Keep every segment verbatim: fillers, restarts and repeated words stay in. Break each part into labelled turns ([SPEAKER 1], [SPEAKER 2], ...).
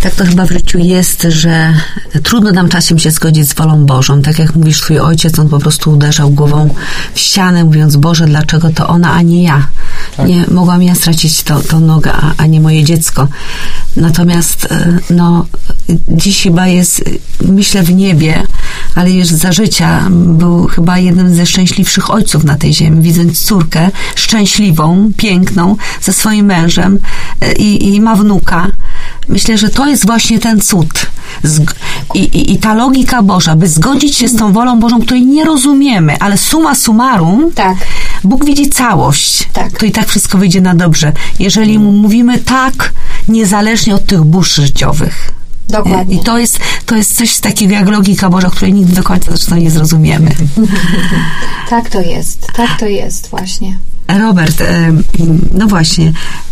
[SPEAKER 1] Tak to chyba w życiu jest, że trudno nam czasem się zgodzić z wolą Bożą. Tak jak mówisz, twój ojciec, on po prostu uderzał głową w ścianę, mówiąc: Boże, dlaczego to ona, a nie ja? Tak. Nie mogłam ja stracić to, tą nogę, a, a nie moje dziecko. Natomiast no, dziś chyba jest, myślę, w niebie, ale już za życia był chyba jednym ze szczęśliwszych ojców na tej ziemi, widząc córkę szczęśliwą, piękną, ze swoim mężem i, i ma wnuka. Myślę, że to jest właśnie ten cud. Zg- i, i, I ta logika Boża, by zgodzić się z tą wolą Bożą, której nie rozumiemy, ale summa summarum, tak. Bóg widzi całość. Tak. To i tak wszystko wyjdzie na dobrze. Jeżeli mu mówimy tak, niezależnie od tych burz życiowych.
[SPEAKER 2] Dokładnie.
[SPEAKER 1] I to jest, to jest coś takiego jak logika Boża, której nigdy do końca zresztą nie zrozumiemy.
[SPEAKER 2] Tak to jest. Tak to jest właśnie.
[SPEAKER 1] Robert, no właśnie,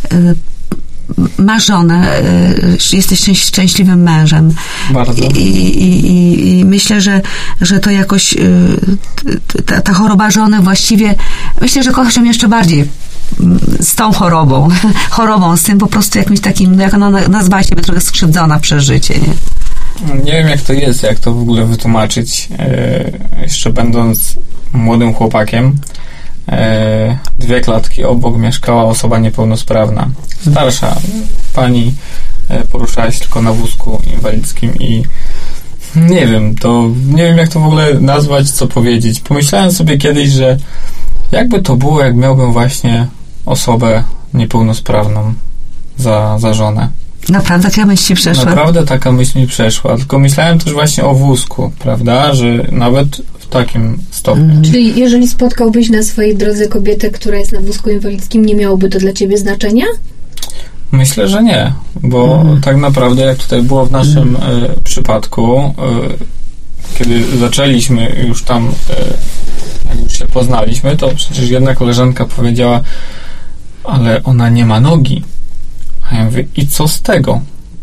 [SPEAKER 1] masz żonę, jesteś szczęśliwym mężem.
[SPEAKER 3] Bardzo.
[SPEAKER 1] I, i, i, i myślę, że, że to jakoś ta, ta choroba żony właściwie, myślę, że kochasz ją jeszcze bardziej z tą chorobą, chorobą, z tym po prostu jakimś takim, no jak ona nazwała siebie, trochę skrzywdzona przez życie, nie?
[SPEAKER 3] Nie wiem, jak to jest, jak to w ogóle wytłumaczyć. E, jeszcze będąc młodym chłopakiem, e, dwie klatki obok mieszkała osoba niepełnosprawna. Starsza pani, e, poruszała się tylko na wózku inwalidzkim i nie wiem, to nie wiem, jak to w ogóle nazwać, co powiedzieć. Pomyślałem sobie kiedyś, że jakby to było, jak miałbym właśnie osobę niepełnosprawną za, za żonę.
[SPEAKER 1] Naprawdę taka myśl ci przeszła?
[SPEAKER 3] Naprawdę taka myśl mi przeszła. Tylko myślałem też właśnie o wózku, prawda? Że nawet w takim stopniu.
[SPEAKER 2] Mm. Czyli jeżeli spotkałbyś na swojej drodze kobietę, która jest na wózku inwalidzkim, nie miałoby to dla ciebie znaczenia?
[SPEAKER 3] Myślę, że nie. Bo mm. tak naprawdę, jak tutaj było w naszym mm. y, przypadku, y, kiedy zaczęliśmy już tam, y, jak już się poznaliśmy, to przecież jedna koleżanka powiedziała: ale ona nie ma nogi. A ja mówię: i co z tego?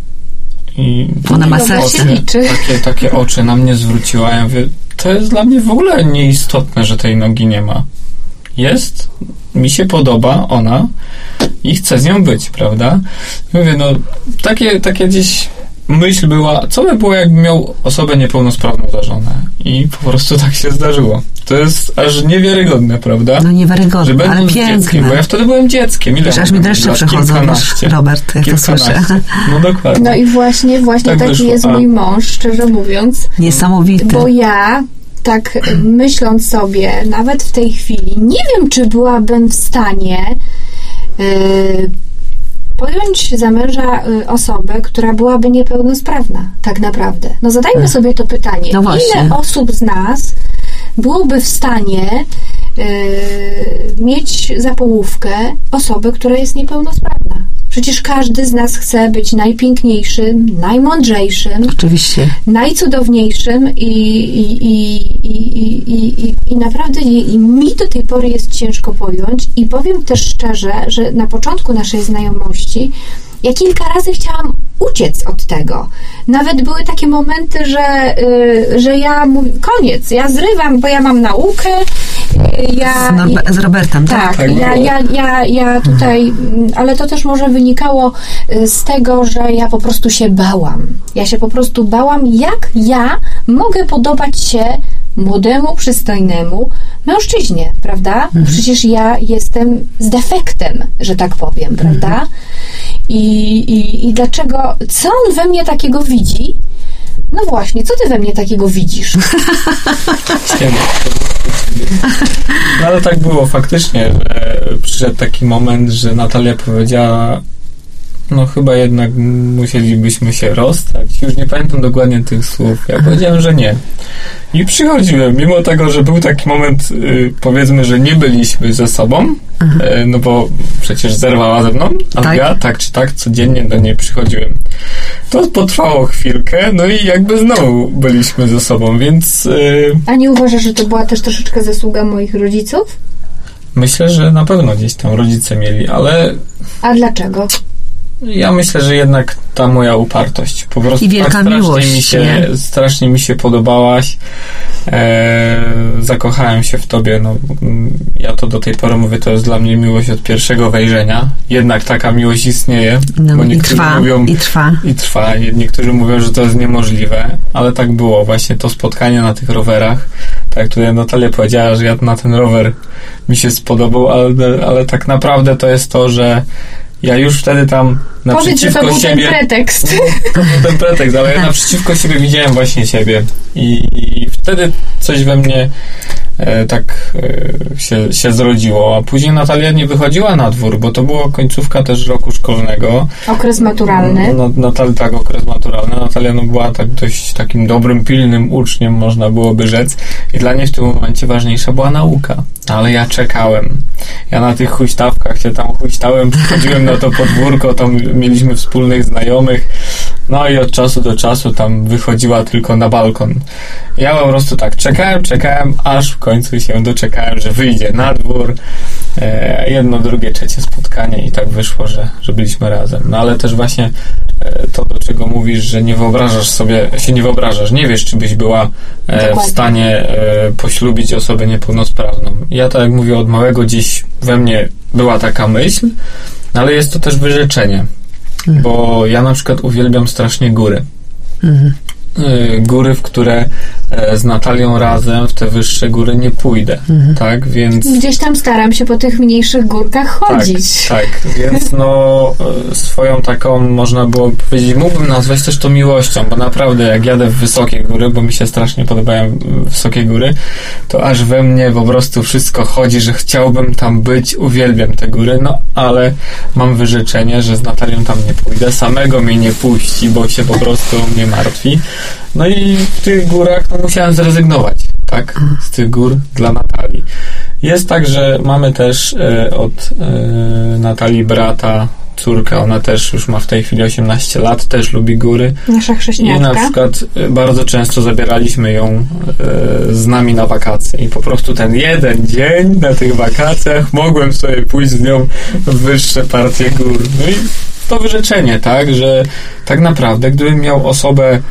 [SPEAKER 3] I
[SPEAKER 1] ona ma serce?
[SPEAKER 3] Takie, takie oczy na mnie zwróciła. Ja mówię: to jest dla mnie w ogóle nieistotne, że tej nogi nie ma. Jest, mi się podoba ona i chcę z nią być, prawda? I mówię, no, takie, takie gdzieś myśl była, co by było, jakbym miał osobę niepełnosprawną za żonę. I po prostu tak się zdarzyło. To jest aż niewiarygodne, prawda?
[SPEAKER 1] No niewiarygodne, ale piękne.
[SPEAKER 3] Dzieckiem, bo ja wtedy byłem dzieckiem. Ile
[SPEAKER 1] Wiesz, aż mi dreszcze przechodzą, Robert, jak to słyszę.
[SPEAKER 3] No dokładnie.
[SPEAKER 2] No i właśnie, właśnie tak taki wyszło, jest a... mój mąż, szczerze mówiąc.
[SPEAKER 1] Niesamowity.
[SPEAKER 2] Bo ja, tak myśląc sobie, nawet w tej chwili, nie wiem, czy byłabym w stanie yy, pojąć za męża y, osobę, która byłaby niepełnosprawna, tak naprawdę. No zadajmy Ech. sobie to pytanie.
[SPEAKER 1] No ile
[SPEAKER 2] osób z nas byłoby w stanie y, mieć za połówkę osobę, która jest niepełnosprawna? Przecież każdy z nas chce być najpiękniejszym, najmądrzejszym,
[SPEAKER 1] oczywiście,
[SPEAKER 2] najcudowniejszym i, i, i, i, i, i, i naprawdę i, i mi do tej pory jest ciężko pojąć i powiem też szczerze, że na początku naszej znajomości ja kilka razy chciałam uciec od tego. Nawet były takie momenty, że, y, że ja mówię, koniec, ja zrywam, bo ja mam naukę. Y, ja,
[SPEAKER 1] z, Norbe- z Robertem, tak?
[SPEAKER 2] Tak,
[SPEAKER 3] tak
[SPEAKER 2] ja, ja, ja, ja tutaj, mhm. ale to też może wynikało z tego, że ja po prostu się bałam. Ja się po prostu bałam, jak ja mogę podobać się młodemu, przystojnemu mężczyźnie, prawda? Mhm. Przecież ja jestem z defektem, że tak powiem, mhm. prawda? I, i, I dlaczego, co on we mnie takiego widzi? No właśnie, co ty we mnie takiego widzisz?
[SPEAKER 3] No ale tak było faktycznie, że przyszedł taki moment, że Natalia powiedziała: no chyba jednak musielibyśmy się rozstać. Już nie pamiętam dokładnie tych słów. Ja powiedziałem, że nie. I przychodziłem, mimo tego, że był taki moment, y, powiedzmy, że nie byliśmy ze sobą, y, no bo przecież zerwała ze mną, a tak? ja tak czy tak codziennie do niej przychodziłem. To potrwało chwilkę, no i jakby znowu byliśmy ze sobą, więc... Y,
[SPEAKER 2] a nie uważasz, że to była też troszeczkę zasługa moich rodziców?
[SPEAKER 3] Myślę, że na pewno gdzieś tam rodzice mieli, ale...
[SPEAKER 2] A dlaczego?
[SPEAKER 3] Ja myślę, że jednak ta moja upartość. Po prostu
[SPEAKER 1] i wielka
[SPEAKER 3] tak strasznie
[SPEAKER 1] miłość,
[SPEAKER 3] mi się, strasznie mi się podobałaś. e, zakochałem się w tobie. No, ja to do tej pory mówię, to jest dla mnie miłość od pierwszego wejrzenia. Jednak taka miłość istnieje.
[SPEAKER 1] No,
[SPEAKER 3] bo
[SPEAKER 1] i
[SPEAKER 3] niektórzy
[SPEAKER 1] trwa,
[SPEAKER 3] mówią,
[SPEAKER 1] i trwa.
[SPEAKER 3] I trwa. Niektórzy mówią, że to jest niemożliwe, ale tak było. Właśnie to spotkanie na tych rowerach. Tak, tutaj Natalia powiedziała, że ja na ten rower mi się spodobał, ale, ale tak naprawdę to jest to, że ja już wtedy tam naprzeciwko
[SPEAKER 2] Powiedz, że to
[SPEAKER 3] siebie...
[SPEAKER 2] był ten pretekst.
[SPEAKER 3] To był ten pretekst, ale ja naprzeciwko siebie widziałem właśnie siebie. I, i wtedy coś we mnie e, tak e, się, się zrodziło. A później Natalia nie wychodziła na dwór, bo to była końcówka też roku szkolnego.
[SPEAKER 2] Okres maturalny.
[SPEAKER 3] No, Natalia, tak, okres maturalny. Natalia no, była tak dość takim dobrym, pilnym uczniem, można byłoby rzec. I dla niej w tym momencie ważniejsza była nauka. Ale ja czekałem. Ja na tych huśtawkach się tam huśtałem, przychodziłem na to podwórko, tam mieliśmy wspólnych znajomych, no i od czasu do czasu tam wychodziła tylko na balkon. Ja po prostu tak czekałem, czekałem, aż w końcu się doczekałem, że wyjdzie na dwór. E, jedno, drugie, trzecie spotkanie i tak wyszło, że, że byliśmy razem. No ale też właśnie e, to, do czego mówisz, że nie wyobrażasz sobie, się nie wyobrażasz, nie wiesz, czy byś była e, w stanie e, poślubić osobę niepełnosprawną. Ja tak jak mówię, od małego gdzieś we mnie była taka myśl, ale jest to też wyrzeczenie, mhm. bo ja na przykład uwielbiam strasznie góry. Mhm. Góry, w które z Natalią razem w te wyższe góry nie pójdę, mhm. tak, więc...
[SPEAKER 2] Gdzieś tam staram się po tych mniejszych górkach chodzić.
[SPEAKER 3] Tak, tak, więc no swoją taką, można było powiedzieć, mógłbym nazwać też to miłością, bo naprawdę jak jadę w wysokie góry, bo mi się strasznie podobają wysokie góry, to aż we mnie po prostu wszystko chodzi, że chciałbym tam być, uwielbiam te góry, no ale mam wyrzeczenie, że z Natalią tam nie pójdę, samego mnie nie puści, bo się po prostu mnie martwi. No i w tych górach no, musiałem zrezygnować, tak? Z tych gór dla Natalii. Jest tak, że mamy też e, od e, Natalii brata, córkę, ona też już ma w tej chwili osiemnaście lat, też lubi góry.
[SPEAKER 2] Nasza chrześniaczka.
[SPEAKER 3] I na przykład e, bardzo często zabieraliśmy ją e, z nami na wakacje i po prostu ten jeden dzień na tych wakacjach mogłem sobie pójść z nią w wyższe partie gór. No i to wyrzeczenie, tak, że tak naprawdę gdybym miał osobę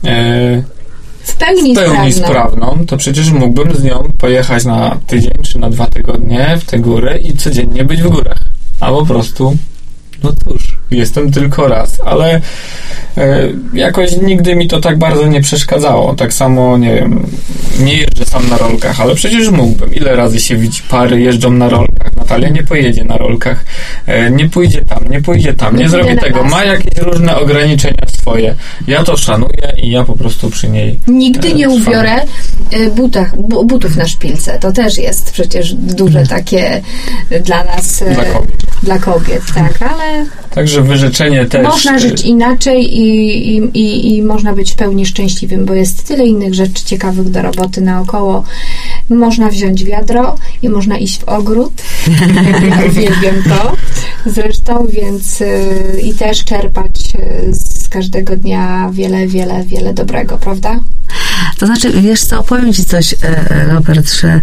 [SPEAKER 3] e,
[SPEAKER 2] w pełni,
[SPEAKER 3] w pełni sprawną, to przecież mógłbym z nią pojechać na tydzień czy na dwa tygodnie w te góry i codziennie być w górach. A po prostu, no cóż, jestem tylko raz, ale e, jakoś nigdy mi to tak bardzo nie przeszkadzało. Tak samo, nie wiem, nie jeżdżę sam na rolkach, ale przecież mógłbym. Ile razy się widzi pary jeżdżą na rolkach? Natalia nie pojedzie na rolkach, e, nie pójdzie tam, nie pójdzie tam, nie, nie zrobi tego. Ma jakieś różne ograniczenia swoje. Ja to szanuję i ja po prostu przy niej
[SPEAKER 2] Nigdy
[SPEAKER 3] e,
[SPEAKER 2] nie ubiorę butach, bu, butów na szpilce. To też jest przecież duże takie dla nas,
[SPEAKER 3] dla kobiet,
[SPEAKER 2] dla kobiet tak, ale
[SPEAKER 3] także wyrzeczenie też...
[SPEAKER 2] Można żyć inaczej i, i, i, i można być w pełni szczęśliwym, bo jest tyle innych rzeczy ciekawych do roboty naokoło. Można wziąć wiadro i można iść w ogród. Ja uwielbiam to zresztą, więc yy, i też czerpać yy, z każdego dnia wiele, wiele, wiele dobrego, prawda?
[SPEAKER 1] To znaczy, wiesz co, opowiem Ci coś, Robert, że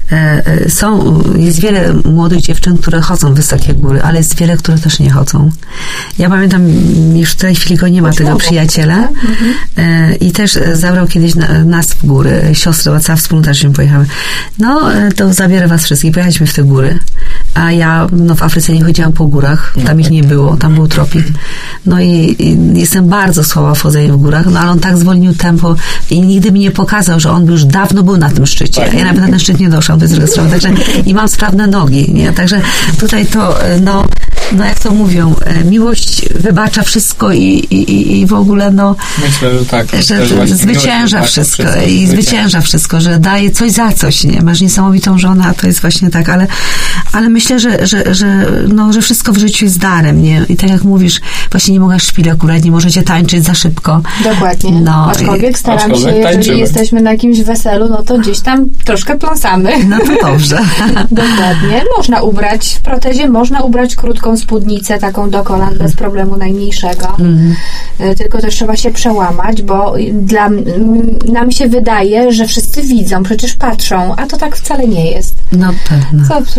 [SPEAKER 1] są, jest wiele młodych dziewczyn, które chodzą w wysokie góry, ale jest wiele, które też nie chodzą. Ja pamiętam, już w tej chwili go nie ma, tego przyjaciela, mhm. i też zabrał kiedyś na, nas w góry, siostrę, cała wspólnota, żeśmy pojechały. No, to zabiorę was wszystkich, pojechaliśmy w te góry, a ja no, w Afryce nie chodziłam po górach, tam ich nie było, tam był tropik. No i, i jestem bardzo słaba w chodzeniu w górach, no ale on tak zwolnił tempo i nigdy mi nie pokazał, że on już dawno był na tym szczycie. Tak. Ja nawet na ten szczyt nie doszłam, to jest druga sprawa. Także i mam sprawne nogi, nie? Także tutaj to, no, no jak to mówią, miłość wybacza wszystko i, i, i w ogóle, no...
[SPEAKER 3] Myślę, że tak.
[SPEAKER 1] Że, że zwycięża wszystko, wszystko i zwycięża wszystko, że daje coś za coś, nie? Masz niesamowitą żonę, a to jest właśnie tak, ale, ale myślę, że, że, że, no, że wszystko w życiu jest darem, nie? I tak jak mówisz, właśnie nie mogę szpilek ubrać, nie możecie tańczyć za szybko.
[SPEAKER 2] Dokładnie. No, aczkolwiek staram aczkolwiek się, jeżeli tańczymy. Jesteśmy na jakimś weselu, no to gdzieś tam troszkę pląsamy.
[SPEAKER 1] No to dobrze.
[SPEAKER 2] Dokładnie. Można ubrać w protezie, można ubrać krótką spódnicę, taką do kolan, bez problemu najmniejszego. Mm. Tylko też trzeba się przełamać, bo dla, nam się wydaje, że wszyscy widzą, przecież patrzą, a to tak wcale nie jest.
[SPEAKER 1] No pewno.
[SPEAKER 2] Co przecież tego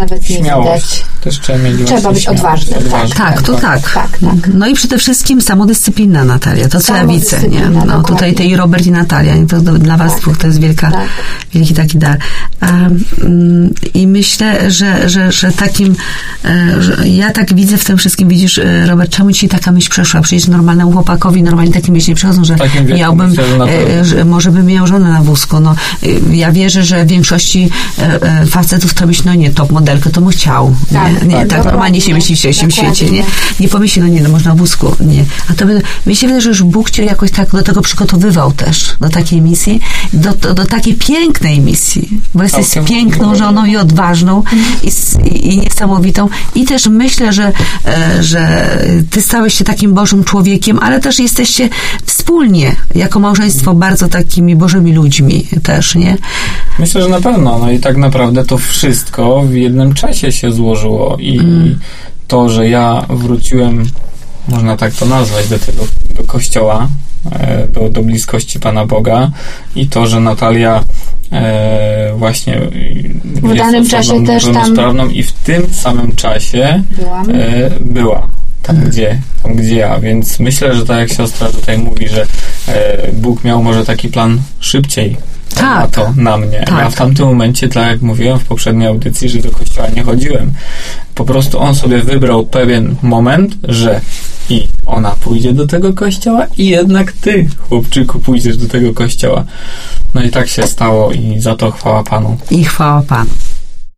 [SPEAKER 2] nawet nie
[SPEAKER 3] Śmiałość.
[SPEAKER 2] widać.
[SPEAKER 3] Też trzeba mieć
[SPEAKER 2] Trzeba
[SPEAKER 3] właśnie
[SPEAKER 2] być
[SPEAKER 3] śmiałość.
[SPEAKER 2] odważnym, tak.
[SPEAKER 3] Odważny,
[SPEAKER 1] Tak, to tak.
[SPEAKER 2] Tak, tak.
[SPEAKER 1] No i przede wszystkim samodyscyplina, Natalia. To, co ja widzę, nie?
[SPEAKER 2] Samodyscyplina,
[SPEAKER 1] No
[SPEAKER 2] dokładnie.
[SPEAKER 1] tutaj ty i Robert i Natalia. To do- dla was
[SPEAKER 2] Tak.
[SPEAKER 1] dwóch to jest wielka,
[SPEAKER 2] Tak.
[SPEAKER 1] wielki taki dar. A, mm, I myślę, że, że, że takim, e, że ja tak widzę w tym wszystkim, widzisz, e, Robert, czemu ci taka myśl przeszła? Przecież normalnemu chłopakowi normalnie takie myśli nie przychodzą, że
[SPEAKER 3] Takim wieku
[SPEAKER 1] miałbym,
[SPEAKER 3] myślę, że na pewno.
[SPEAKER 1] e, że może bym miał żonę na wózku. No, e, ja wierzę, że w większości e, e, facetów to myśli, no nie, top modelkę to mu chciał.
[SPEAKER 2] Tak,
[SPEAKER 1] nie, nie,
[SPEAKER 2] tak,
[SPEAKER 1] tak normalnie się myśli w dzisiejszym
[SPEAKER 2] dokładnie.
[SPEAKER 1] świecie, nie? Nie pomyśli, no nie, no można w wózku, nie. A to by, mi się wydaje, że już Bóg cię jakoś tak do tego przygotowywał też, do takiej misji, do, do, do takiej pięknej misji, bo jesteś
[SPEAKER 3] Całkiem
[SPEAKER 1] piękną
[SPEAKER 3] możliwe.
[SPEAKER 1] żoną i odważną i, s- i, i niesamowitą i też myślę, że, e, że ty stałeś się takim Bożym człowiekiem, ale też jesteście wspólnie, jako małżeństwo, bardzo takimi Bożymi ludźmi też, nie?
[SPEAKER 3] Myślę, że na pewno. No i tak naprawdę to wszystko w jednym czasie się złożyło i
[SPEAKER 1] Mm.
[SPEAKER 3] to, że ja wróciłem, można tak to nazwać, do tego, do kościoła, e, do, do bliskości Pana Boga i to, że Natalia e, właśnie
[SPEAKER 2] W
[SPEAKER 3] jest
[SPEAKER 2] danym
[SPEAKER 3] osobą
[SPEAKER 2] czasie też tam-
[SPEAKER 3] pełnosprawną i w tym samym czasie
[SPEAKER 2] Byłam.
[SPEAKER 3] e, była tam, gdzie, tam, gdzie ja, więc myślę, że tak jak siostra tutaj mówi, że e, Bóg miał może taki plan szybciej
[SPEAKER 1] Tak.
[SPEAKER 3] na to, na mnie.
[SPEAKER 1] Tak.
[SPEAKER 3] Ja w tamtym momencie, tak jak mówiłem w poprzedniej audycji, że do kościoła nie chodziłem. Po prostu on sobie wybrał pewien moment, że i ona pójdzie do tego kościoła i jednak ty, chłopczyku, pójdziesz do tego kościoła. No i tak się stało i za to chwała Panu.
[SPEAKER 1] I chwała Panu.